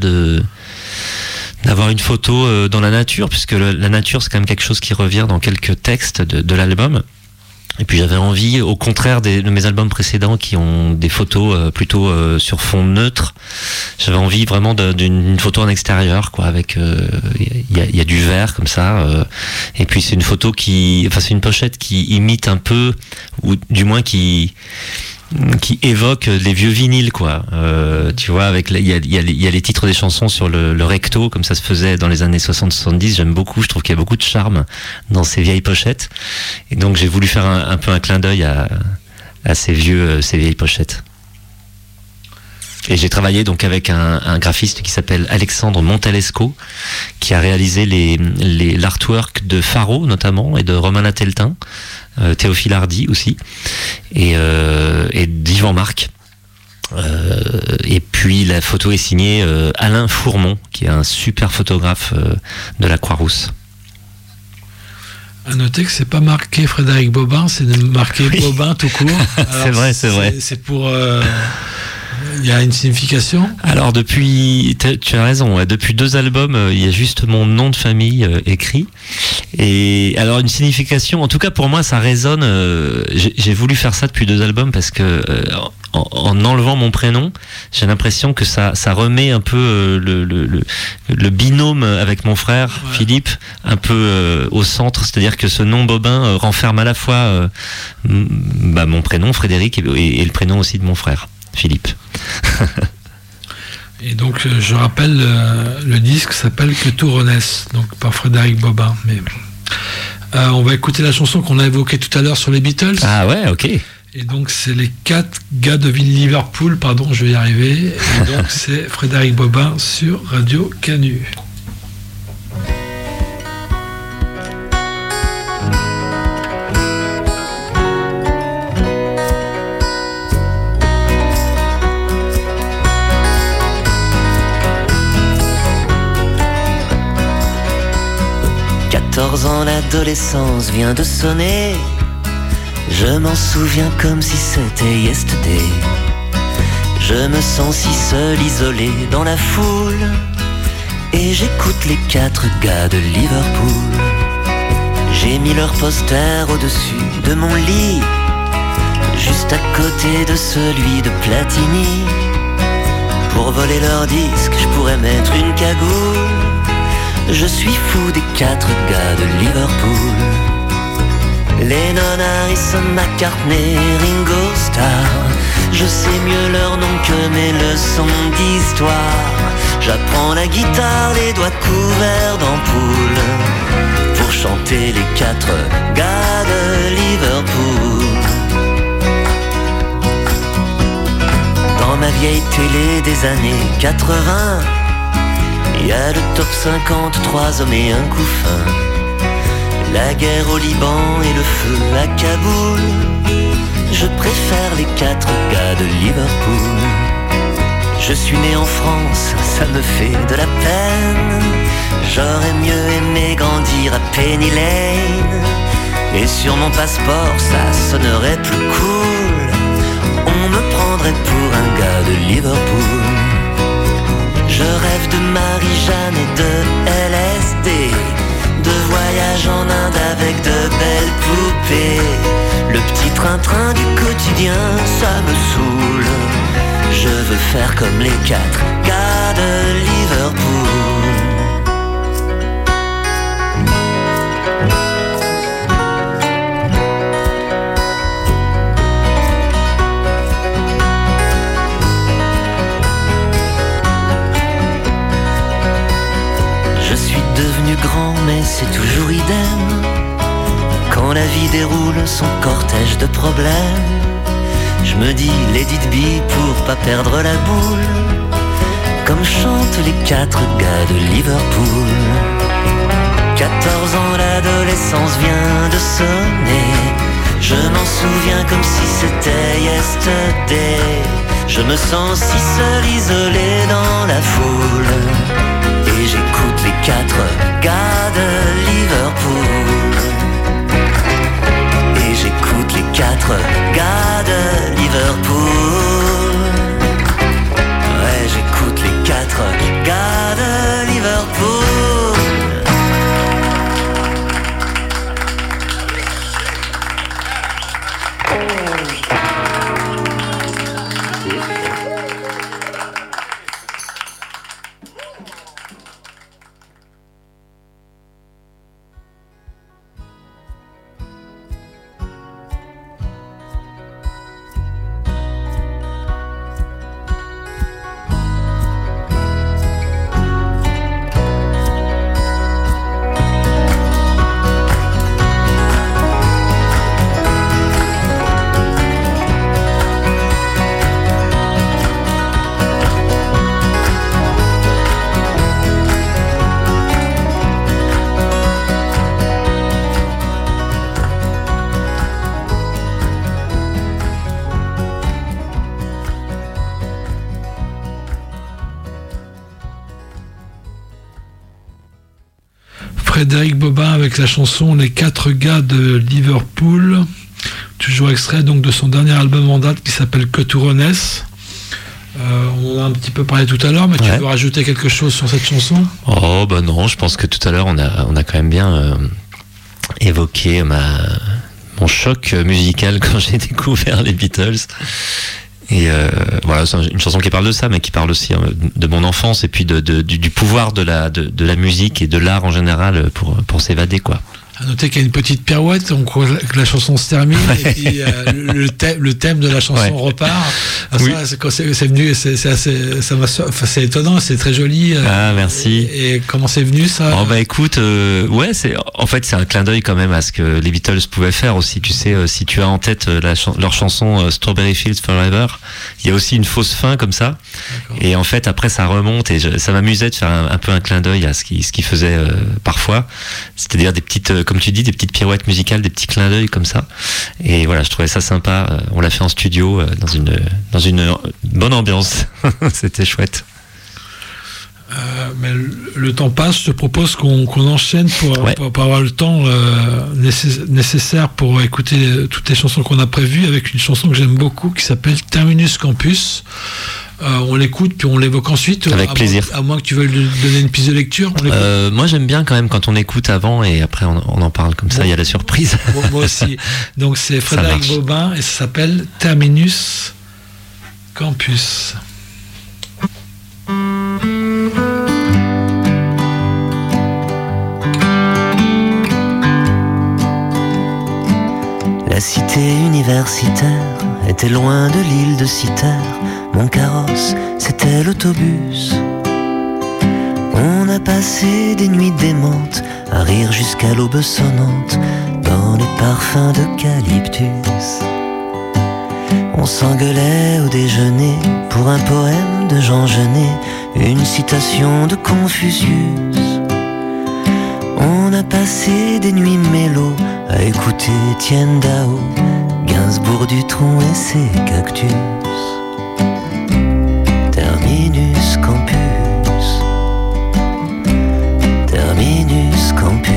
d'avoir une photo dans la nature, puisque la nature c'est quand même quelque chose qui revient dans quelques textes de l'album. Et puis j'avais envie, au contraire de mes albums précédents qui ont des photos plutôt sur fond neutre, j'avais envie vraiment d'une photo en extérieur, quoi, avec il y a du vert comme ça, et puis c'est une pochette qui imite un peu, ou du moins qui évoque les vieux vinyles, quoi. Tu vois, avec il y a les titres des chansons sur le recto, comme ça se faisait dans les années 60-70. J'aime beaucoup, je trouve qu'il y a beaucoup de charme dans ces vieilles pochettes. Et donc j'ai voulu faire un peu un clin d'œil à ces vieilles pochettes. Et j'ai travaillé donc avec un graphiste qui s'appelle Alexandre Montalesco, qui a réalisé l'artwork de Faro notamment, et de Romain Lateltin, Théophile Hardy aussi, et d'Yvan Marc. Et puis la photo est signée Alain Fourmont, qui est un super photographe de la Croix-Rousse. À noter que c'est pas marqué Frédéric Bobin, c'est marqué Bobin tout court. Alors, c'est vrai. C'est pour... Il y a une signification ? Alors tu as raison, depuis 2 albums, il y a juste mon nom de famille écrit. Et alors une signification, en tout cas pour moi ça résonne, j'ai voulu faire ça depuis 2 albums parce que en enlevant mon prénom, j'ai l'impression que ça remet un peu le binôme avec mon frère Philippe un peu au centre, c'est-à-dire que ce nom Bobin renferme à la fois mon prénom Frédéric et le prénom aussi de mon frère Philippe. Et donc je rappelle, le disque s'appelle Que tout renaisse, donc par Frédéric Bobin. Mais on va écouter la chanson qu'on a évoquée tout à l'heure sur les Beatles. Ah ouais, ok. Et donc c'est les 4 gars de Liverpool, pardon, je vais y arriver. Et donc c'est Frédéric Bobin sur Radio Canu. 14 ans, l'adolescence vient de sonner. Je m'en souviens comme si c'était yesterday. Je me sens si seul, isolé dans la foule, et j'écoute les 4 gars de Liverpool. J'ai mis leur poster au-dessus de mon lit, juste à côté de celui de Platini. Pour voler leur disque, je pourrais mettre une cagoule. Je suis fou des 4 gars de Liverpool. Lennon, Harrison, McCartney, Ringo Starr. Je sais mieux leur nom que mes leçons d'histoire. J'apprends la guitare, les doigts couverts d'ampoules, pour chanter les 4 gars de Liverpool. Dans ma vieille télé des années 80, il y a le top 50, 3 hommes et un couffin. La guerre au Liban et le feu à Kaboul. Je préfère les 4 gars de Liverpool. Je suis né en France, ça me fait de la peine. J'aurais mieux aimé grandir à Penny Lane. Et sur mon passeport, ça sonnerait plus cool. On me prendrait pour un gars de Liverpool. Je rêve de Marie-Jeanne et de LSD, de voyage en Inde avec de belles poupées. Le petit train-train du quotidien, ça me saoule. Je veux faire comme les 4 gars de Liverpool. Je suis devenu grand mais c'est toujours idem. Quand la vie déroule son cortège de problèmes, je me dis let it be pour pas perdre la boule, comme chantent les 4 gars de Liverpool. 14 ans, l'adolescence vient de sonner. Je m'en souviens comme si c'était yesterday. Je me sens si seul, isolé dans la foule. Et j'écoute les 4 gars de Liverpool. Et j'écoute les 4 gars de Liverpool. Ouais, j'écoute les 4 gars de Liverpool. Frédéric Bobin avec la chanson Les 4 gars de Liverpool, toujours extrait donc de son dernier album en date qui s'appelle Coturones. On en a un petit peu parlé tout à l'heure, mais tu veux rajouter quelque chose sur cette chanson? Oh bah non, je pense que tout à l'heure on a quand même bien évoqué mon choc musical quand j'ai découvert les Beatles. Et voilà, c'est une chanson qui parle de ça, mais qui parle aussi de mon enfance et puis du pouvoir de la musique et de l'art en général pour s'évader, quoi. À noter qu'il y a une petite pirouette, on croit que la chanson se termine, et puis le thème de la chanson repart. Oui. Ça, quand c'est venu, c'est étonnant, c'est très joli. Ah, merci. Et comment c'est venu, ça? Oh bah écoute, en fait c'est un clin d'œil quand même à ce que les Beatles pouvaient faire aussi. Tu sais, si tu as en tête leur chanson Strawberry Fields Forever, il y a aussi une fausse fin comme ça. D'accord. Et en fait après ça remonte, et ça m'amusait de faire un peu un clin d'œil à ce qu'ils faisaient parfois, c'est-à-dire des petites, comme tu dis, des petites pirouettes musicales, des petits clins d'œil comme ça. Et voilà, je trouvais ça sympa. On l'a fait en studio dans une bonne ambiance. C'était chouette. Mais le temps passe. Je te propose qu'on enchaîne pour avoir le temps nécessaire pour écouter toutes les chansons qu'on a prévues, avec une chanson que j'aime beaucoup qui s'appelle Terminus Campus. On l'écoute puis on l'évoque ensuite. Avec plaisir. À moins que tu veuilles donner une piste de lecture. Moi j'aime bien quand même quand on écoute avant et après on en parle comme ça, il y a la surprise. Moi aussi. Donc c'est Frédéric Bobin et ça s'appelle Terminus Campus. La cité universitaire était loin de l'île de Citer. Mon carrosse, c'était l'autobus. On a passé des nuits démentes à rire jusqu'à l'aube sonnante dans les parfums d'eucalyptus. On s'engueulait au déjeuner pour un poème de Jean Genet, une citation de Confucius. On a passé des nuits mélo à écouter Étienne Dao, Gainsbourg, Dutronc et ses cactus. Terminus campus, terminus campus.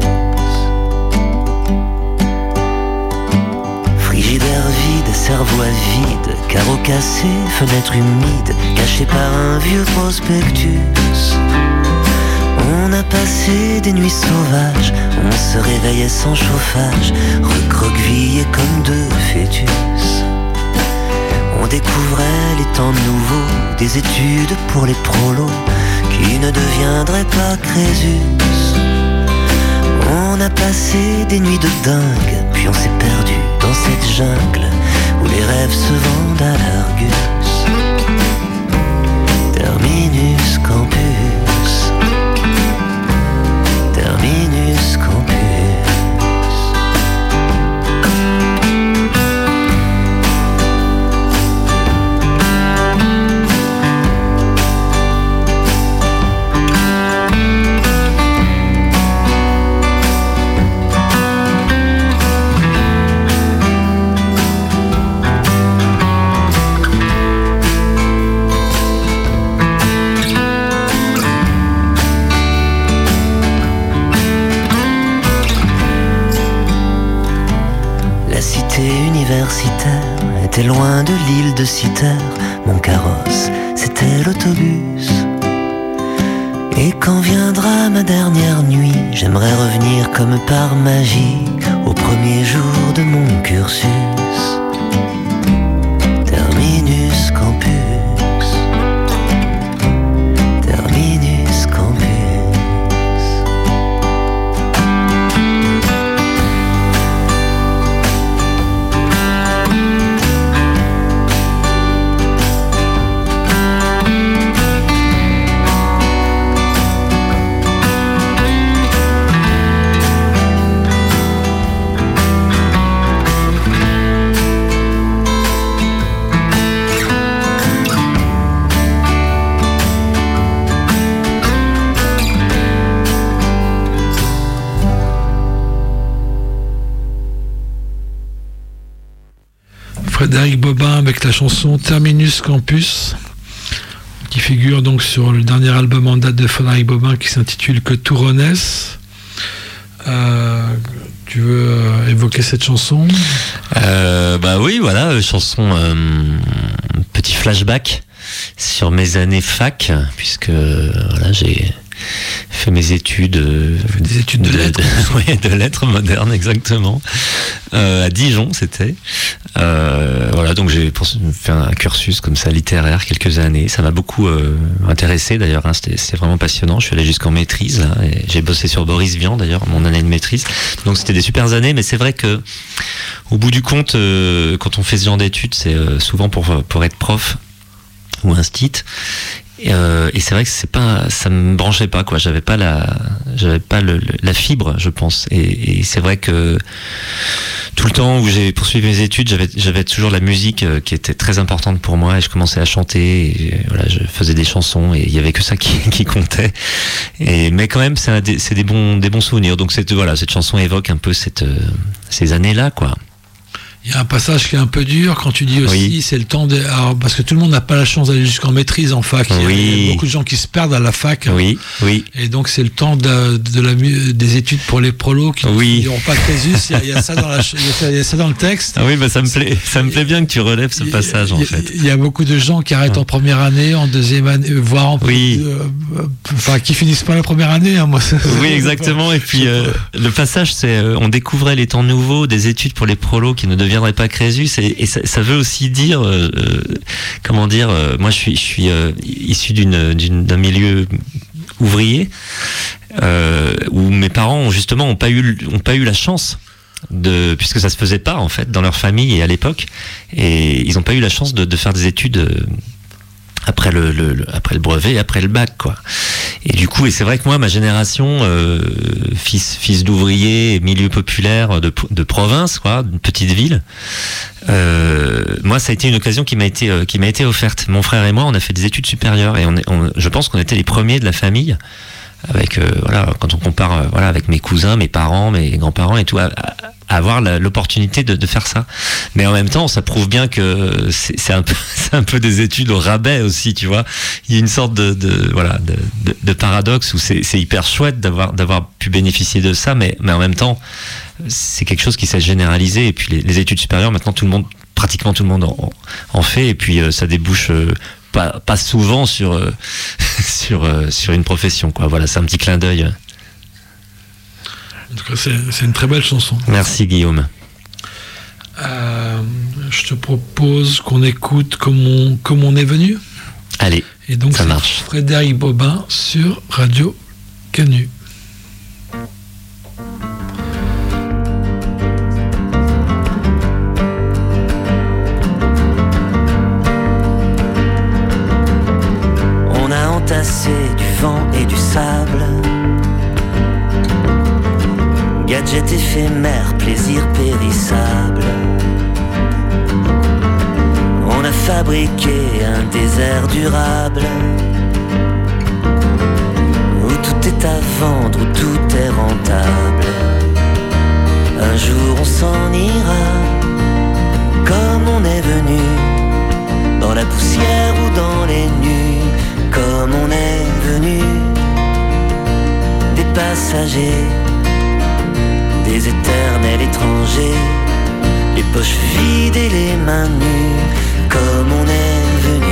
Frigidaire vide, cerveau avide, carreaux cassés, fenêtres humides, cachées par un vieux prospectus. On a passé des nuits sauvages, on se réveillait sans chauffage, recroquevillés comme deux fœtus. On découvrait les temps nouveaux, des études pour les prolos qui ne deviendraient pas Crésus. On a passé des nuits de dingue, puis on s'est perdu dans cette jungle où les rêves se vendent à l'Argus. Terminus campus, terminus campus. Universitaire était loin de l'île de Citer. Mon carrosse, c'était l'autobus. Et quand viendra ma dernière nuit, j'aimerais revenir comme par magie au premier jour de mon cursus. Terminus campus, terminus campus. Frédéric Bobin avec la chanson Terminus Campus, qui figure donc sur le dernier album en date de Frédéric Bobin qui s'intitule Que tout renaisse. Tu veux évoquer cette chanson? Bah oui, voilà, chanson, petit flashback sur mes années fac, puisque voilà, j'ai fait mes études, des études de lettres. Oui, de lettres modernes, exactement. À Dijon, c'était. Voilà, donc j'ai fait un cursus comme ça littéraire quelques années. Ça m'a beaucoup intéressé d'ailleurs. Hein, c'était vraiment passionnant. Je suis allé jusqu'en maîtrise là, et j'ai bossé sur Boris Vian d'ailleurs, mon année de maîtrise. Donc c'était des super années, mais c'est vrai que au bout du compte, quand on fait ce genre d'études, c'est souvent pour être prof ou instit. Et c'est vrai que ça me branchait pas, quoi. J'avais pas la fibre, je pense. Et c'est vrai que tout le temps où j'ai poursuivi mes études, j'avais toujours la musique qui était très importante pour moi, et je commençais à chanter, et voilà, je faisais des chansons, et il y avait que ça qui comptait. Mais quand même, c'est des bons souvenirs. Donc cette chanson évoque un peu ces années-là, quoi. Il y a un passage qui est un peu dur quand tu dis aussi, oui. C'est le temps parce que tout le monde n'a pas la chance d'aller jusqu'en maîtrise en fac. Oui. Il y a beaucoup de gens qui se perdent à la fac. Oui, oui. Et donc c'est le temps des études pour les prolos qui n'auront pas Crésus. Il y a ça dans le texte. Ah oui, bah ça me plaît bien que tu relèves ce passage en fait. Il y a beaucoup de gens qui arrêtent en première année, en deuxième année, voire qui finissent pas la première année. Hein, moi. Oui, exactement. Et puis le passage, c'est on découvrait les temps nouveaux des études pour les prolos qui ne deviendrait pas Crésus, et ça veut aussi dire moi je suis issu d'un milieu ouvrier où mes parents ont pas eu la chance puisque ça se faisait pas en fait dans leur famille et à l'époque, et ils ont pas eu la chance de faire des études après le brevet et après le bac, quoi. Et du coup, et c'est vrai que moi, ma génération, fils d'ouvrier, milieu populaire de province, quoi, d'une petite ville, moi, ça a été une occasion qui m'a été offerte. Mon frère et moi, on a fait des études supérieures et je pense qu'on était les premiers de la famille. Avec voilà, quand on compare voilà, avec mes cousins, mes parents, mes grands-parents et tout, à avoir l'opportunité de faire ça. Mais en même temps, ça prouve bien que c'est un peu des études au rabais aussi, tu vois. Il y a une sorte de paradoxe où c'est hyper chouette d'avoir pu bénéficier de ça, mais en même temps, c'est quelque chose qui s'est généralisé. Et puis les études supérieures, maintenant pratiquement tout le monde en fait, et puis ça débouche pas souvent sur une profession, quoi. Voilà, c'est un petit clin d'œil. En tout cas, c'est une très belle chanson. Merci Guillaume. Je te propose qu'on écoute comme on est venu. Allez, et donc ça marche. Frédéric Bobin sur Radio Canu. On a entassé du vent et du sable, gadget éphémère, plaisir périssable. On a fabriqué un désert durable, où tout est à vendre, où tout est rentable. Un jour on s'en ira, comme on est venu, dans la poussière ou dans les nues, comme on est venu, des passagers, des éternels étrangers, les poches vides et les mains nues, comme on est venu.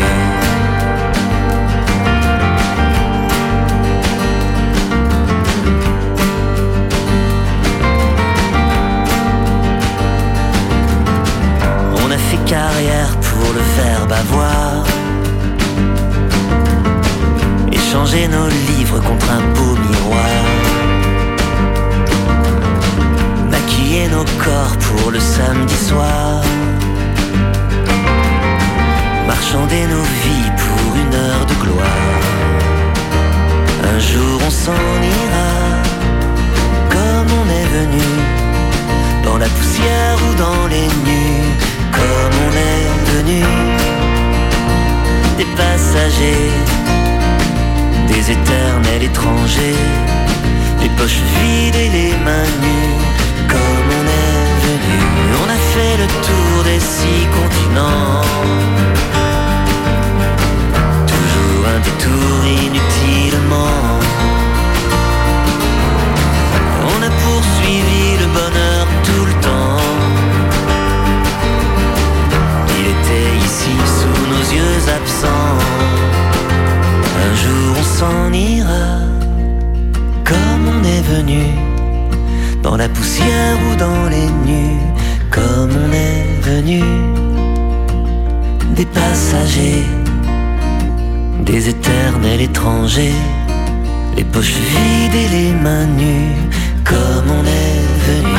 On a fait carrière pour le verbe avoir, échanger nos livres contre un beau miroir, maquiller nos corps pour le samedi soir, marchander nos vies pour une heure de gloire. Un jour on s'en ira, comme on est venu, dans la poussière ou dans les nues, comme on est venu, des passagers, des éternels étrangers, les poches vides et les mains nues, comme on est venu. On a fait le tour des 6 continents, toujours un détour inutilement. On a poursuivi le bonheur tout le temps, il était ici sous nos yeux absents. Un jour on s'en ira, comme on est venu, dans la poussière ou dans les nues, comme on est venu, des passagers, des éternels étrangers, les poches vides et les mains nues, comme on est venu.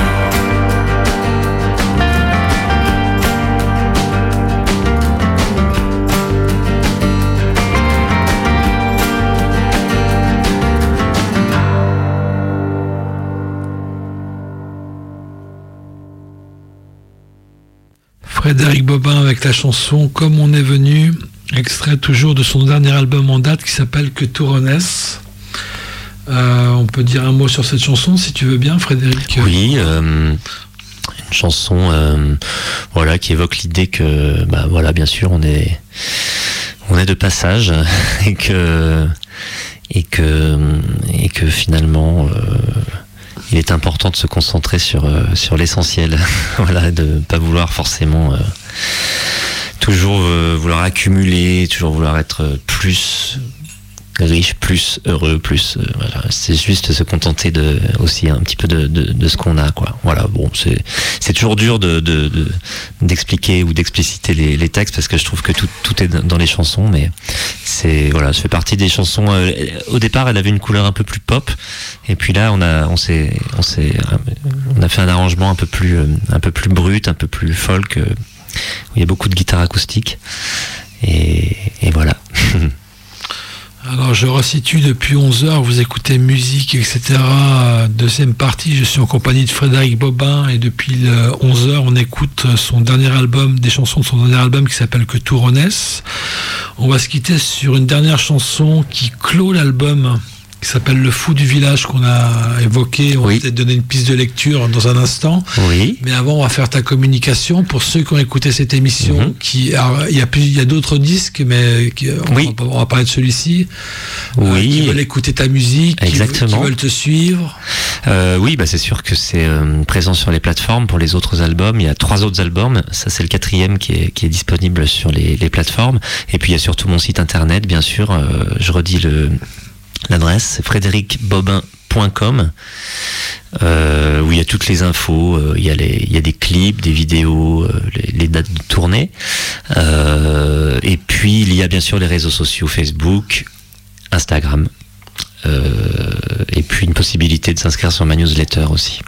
Frédéric Bobin avec la chanson Comme on est venu, extrait toujours de son dernier album en date qui s'appelle Que tout renaisse. On peut dire un mot sur cette chanson si tu veux bien, Frédéric. Oui, une chanson voilà, qui évoque l'idée que voilà, bien sûr on est de passage et que finalement il est important de se concentrer sur l'essentiel, voilà, de pas vouloir forcément toujours vouloir accumuler, toujours vouloir être plus riche, plus heureux, plus voilà, c'est juste se contenter aussi un petit peu de ce qu'on a, quoi. Voilà, bon, c'est toujours dur d'expliquer ou d'expliciter les textes parce que je trouve que tout est dans les chansons, mais c'est voilà, ça fait partie des chansons. Au départ, elle avait une couleur un peu plus pop, et puis là, on a fait un arrangement un peu plus brut, un peu plus folk, où il y a beaucoup de guitare acoustique, et voilà. Alors je resitue depuis 11h, vous écoutez musique, etc. Deuxième partie, je suis en compagnie de Frédéric Bobin et depuis 11h on écoute son dernier album, des chansons de son dernier album qui s'appelle Que tout renaisse. On va se quitter sur une dernière chanson qui clôt l'album, qui s'appelle Le Fou du Village, qu'on a évoqué. On va peut-être donner une piste de lecture dans un instant. Oui. Mais avant, on va faire ta communication. Pour ceux qui ont écouté cette émission, il y a d'autres disques, mais on va parler de celui-ci. Qui veulent écouter ta musique, qui veulent te suivre. C'est sûr que c'est présent sur les plateformes. Pour les autres albums, il y a 3 autres albums. Ça, c'est le 4e qui est disponible sur les plateformes. Et puis, il y a surtout mon site internet, bien sûr. Je redis l'adresse, c'est frédéricbobin.com, où il y a toutes les infos, il y a des clips, des vidéos, les dates de tournée, et puis il y a bien sûr les réseaux sociaux, Facebook, Instagram, et puis une possibilité de s'inscrire sur ma newsletter aussi.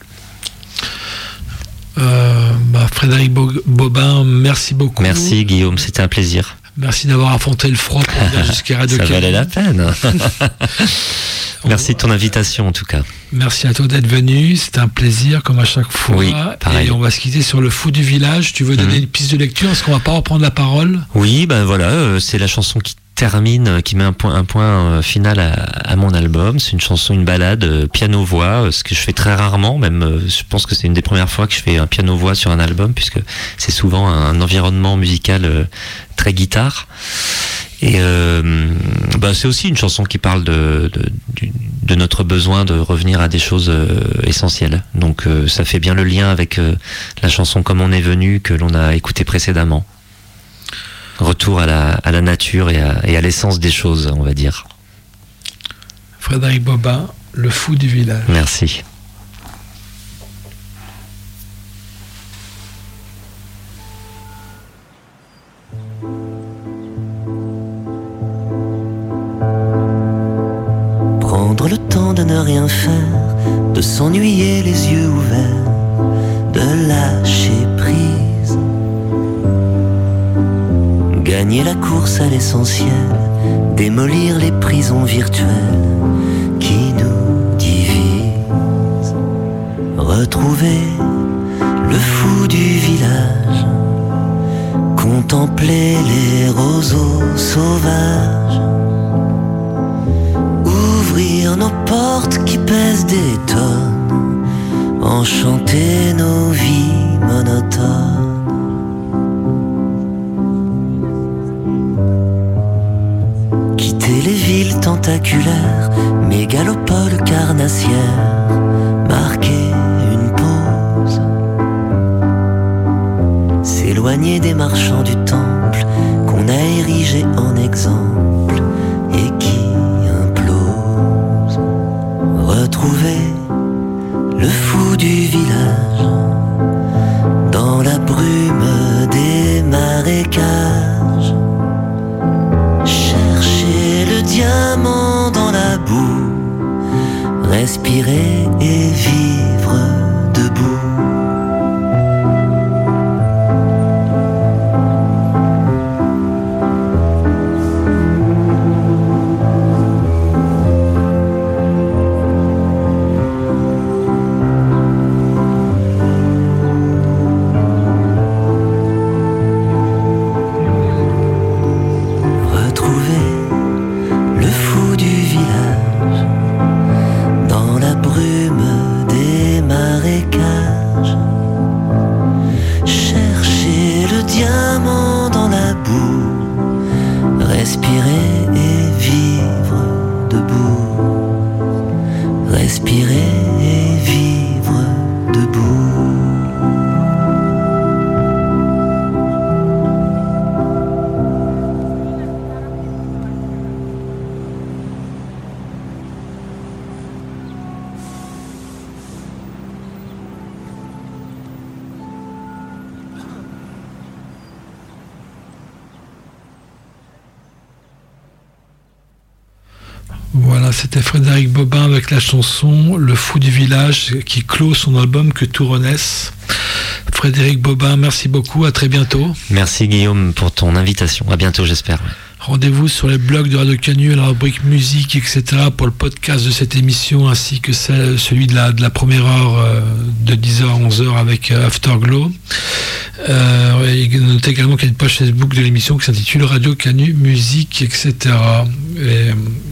Frédéric Bobin, merci beaucoup. Merci Guillaume, c'était un plaisir. Merci d'avoir affronté le froid pour venir jusqu'à Radio Ça valait la peine. Merci de ton invitation en tout cas. Merci à toi d'être venu, c'était un plaisir comme à chaque fois. Oui, pareil. Et on va se quitter sur Le Fou du Village. Tu veux donner une piste de lecture? Est-ce qu'on va pas reprendre la parole? Oui, c'est la chanson qui termine, qui met un point final à mon album. C'est une chanson, une ballade, piano-voix, ce que je fais très rarement, même je pense que c'est une des premières fois que je fais un piano-voix sur un album, puisque c'est souvent un environnement musical très guitare. Et c'est aussi une chanson qui parle de notre besoin de revenir à des choses essentielles. Donc ça fait bien le lien avec la chanson Comme on est venu, que l'on a écouté précédemment. Retour à la nature et à l'essence des choses, on va dire. Frédéric Bobin, Le Fou du Village. Merci. Prendre le temps de ne rien faire, de s'ennuyer les yeux ouverts, de lâcher prise. Gagner la course à l'essentiel, démolir les prisons virtuelles qui nous divisent. Retrouver le fou du village, contempler les roseaux sauvages, ouvrir nos portes qui pèsent des tonnes, enchanter nos vies monotones. Les villes tentaculaires, mégalopoles carnassières, marquer une pause. S'éloigner des marchands du temple qu'on a érigé en exemple et qui implose. Retrouver le fou du village dans la brume des marécages. Diamant dans la boue, respirer et vivre debout. Voilà, c'était Frédéric Bobin avec la chanson Le Fou du Village qui clôt son album Que tout renaisse. Frédéric Bobin, merci beaucoup, à très bientôt. Merci Guillaume pour ton invitation, à bientôt j'espère. Au Rendez-vous sur les blogs de Radio Canu, la rubrique musique, etc. pour le podcast de cette émission, ainsi que celui de la première heure de 10h à 11h avec Afterglow. Notez également qu'il y a une page Facebook de l'émission qui s'intitule Radio Canu Musique, etc. Et